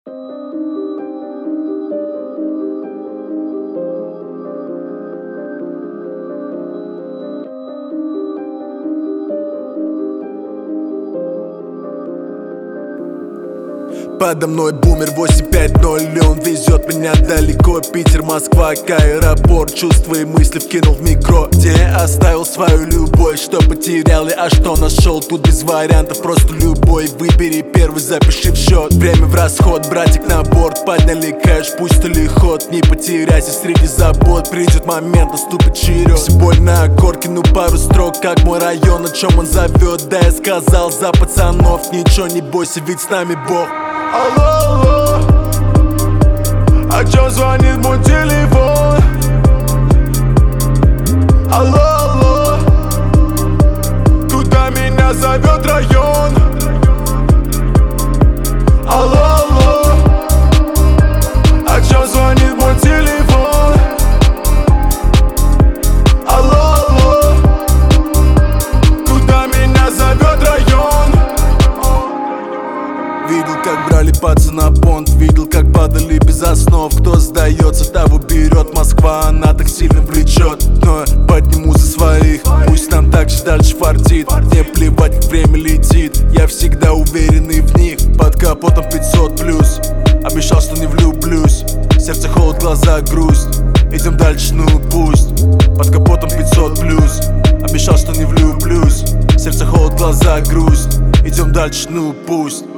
Подо мной бумер 850, и он везет меня далеко. Питер, Москва, к аэропорт. Чувства и мысли вкинул в микро, где я оставил свою любовь. Что потерял я, а что нашел? Тут без вариантов, просто любой. Выбери первый, запиши в счет. Время в расход, братик на борт. Подняли кэш, пусть или ход. Не потеряйся среди забот. Придет момент, наступит черед. Все больно аккорд, кину пару строк, как мой район, о чем он зовет. Да я сказал за пацанов, ничего не бойся, ведь с нами Бог. Алло, алло, о чем звонит мой телефон? Алло, алло, куда меня зовет район? Алло, алло, о чем звонит мой телефон? Алло, алло, куда меня зовет район? Видел, как брали пацана понт, видел, как падали без основ. Кто сдается, того берет. Москва, она так сильно влечет. Но я подниму за своих, пусть нам так же дальше фартит. Мне плевать, как время летит, я всегда уверенный в них. Под капотом 500+, обещал, что не влюблюсь. Сердце холод, глаза грусть, идем дальше, ну пусть. Под капотом 500+, обещал, что не влюблюсь. Сердце холод, глаза грусть, идем дальше, ну пусть.